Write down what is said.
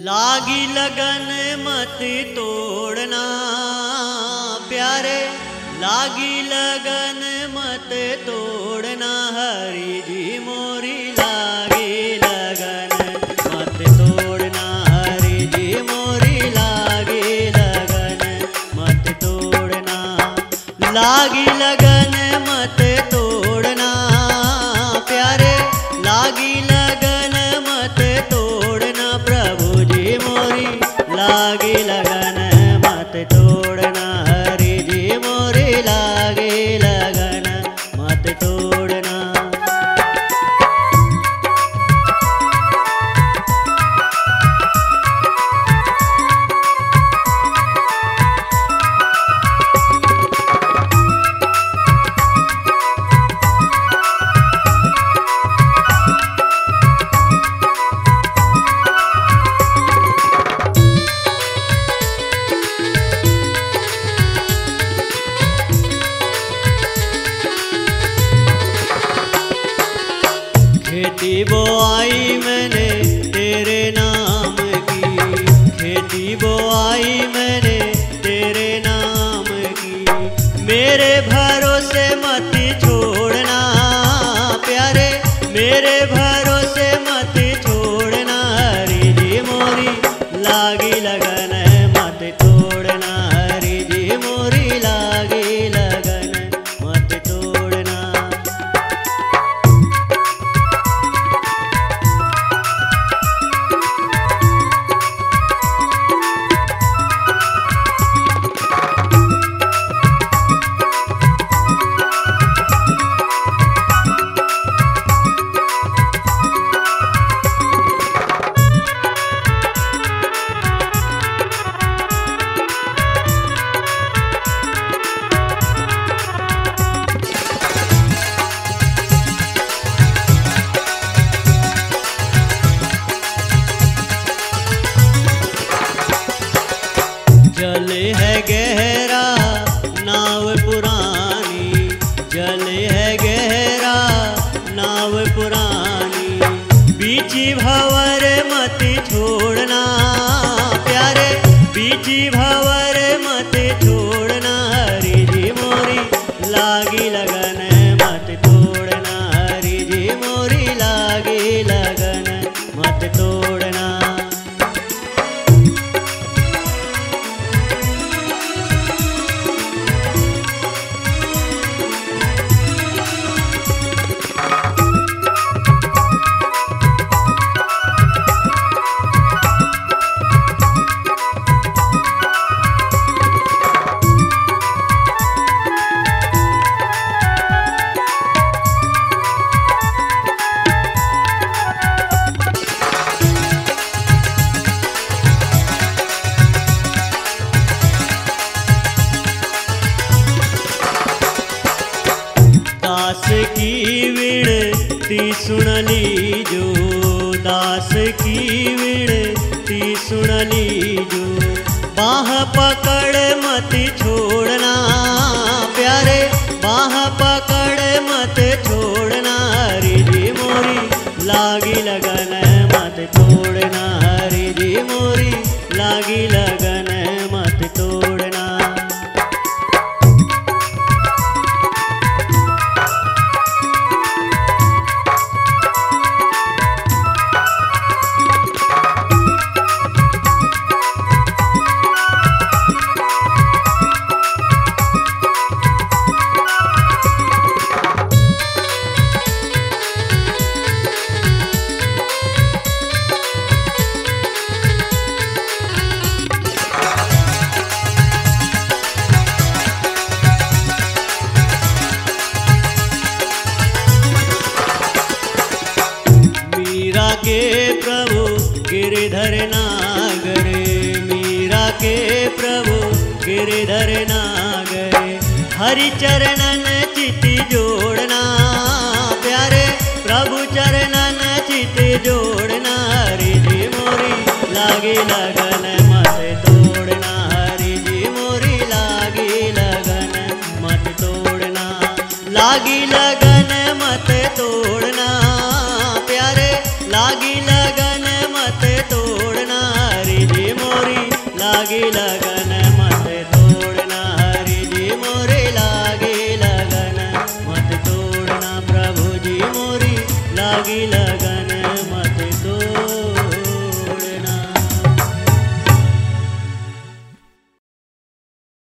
लागी लगन मत तोड़ना प्यारे, लागी लगन मत तोड़ना। हरि जी मोरी लागी लगन मत तोड़ना, हरि जी मोरी लागी लगन मत तोड़ना। लागी लगन मत तोड़ना प्यारे, लागी लगन मत तोड़ना। प्रभु जी मोरी लागी लगन मत तोड़ना, हरि जी मोरी लागी लगन मत तोड़ना। खेती बोआई मैंने तेरे नाम की, खेती बोआई मैंने तेरे नाम की। मेरे भरोसे मत छोड़ना प्यारे, मेरे भरोसे मत छोड़ना। हरि जी मोरी लागी लगन मत तोड़ना, हरि जी मोरी लागी लगन मत तोड़ना। जल है गहरा नाव पुरानी, जल है गहरा नाव पुरानी। बीची भंवर मत छोड़ना प्यारे, बीची भंवर मत छोड़ना। हरि जी मोरी लागी लगन मत तोड़ना, हरि जी मोरी लागी लगन मत तोड़ना। दास की विनती सुन लीजो, दास की विनती सुन लीजो। बाह पकड़ मत छोड़ना प्यारे, बाह पकड़ मत छोड़ना। हरि जी मोरी लागी लगन मत तोड़ना, हरि जी मोरी लागी लगन मत तोड़ना। मीरा के प्रभु गिरधर नागर, मीरा के प्रभु गिरधर नागर। हरि चरणन चित जोड़ना प्यारे, प्रभु चरणन चित जोड़ना। हरि जी मोरी लागी लगन मत तोड़ना, हरि जी मोरी लागी लगन मत तोड़ना। लागी लगन मत तोड़ना प्यारे, लागी लगन मत तोड़ना। लागी लगन